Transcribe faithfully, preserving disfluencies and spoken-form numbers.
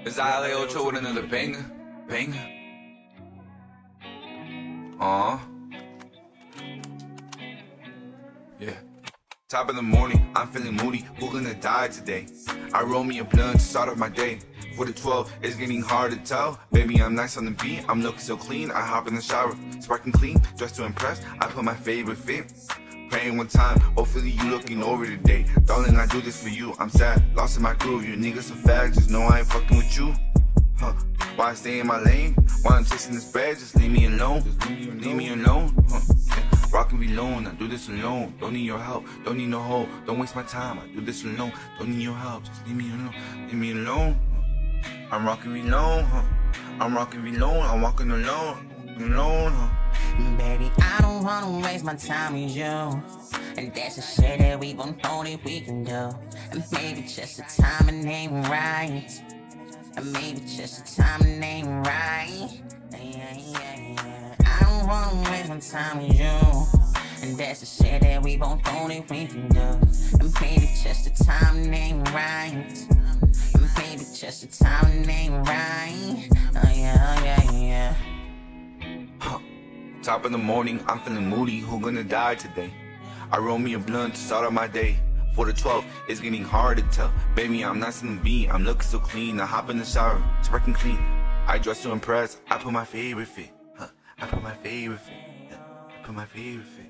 It's I L A Ocho with another banger, banger. Aww. Yeah. Top of the morning, I'm feeling moody. Who gonna die today? I roll me a blunt to start off my day. For the twelve, it's getting hard to tell. Baby, I'm nice on the beat, I'm looking so clean. I hop in the shower, sparking clean, dressed to impress. I put my favorite fit. Praying one time, hopefully you looking over today. Darling, I do this for you, I'm sad, lost in my groove. You niggas so fat, just know I ain't fucking with you. Huh? Why I stay in my lane? Why I'm chasing this bag? Just leave me alone. Just leave me alone. Leave me alone. Huh? Yeah. Rockin' me alone. I do this alone. Don't need your help. Don't need no hope. Don't waste my time. I do this alone. Don't need your help. Just leave me alone. Leave me alone. Huh? I'm rockin' me alone. Huh? I'm rockin' me alone. I'm walking alone. Alone. Huh? Baby, I don't wanna waste my time with you. And that's the shit that we gon' know that we can do. And maybe just the timing ain't right. And maybe just the timing ain't right. Yeah, yeah, yeah. I don't wanna waste my time with you. And that's the shit that we both know that we can do. And maybe just the timing ain't right. And maybe just the timing ain't right. Oh yeah, oh yeah, yeah. Huh. Top of the morning, I'm feeling moody. Who gonna die today? I roll me a blunt to start out my day. For the twelve, it's getting hard to tell. Baby, I'm nice on the beat, I'm looking so clean. I hop in the shower, sparking clean. I dress to impress, I put my favorite fit. Huh. I put my favorite fit. Yeah. I put my favorite fit.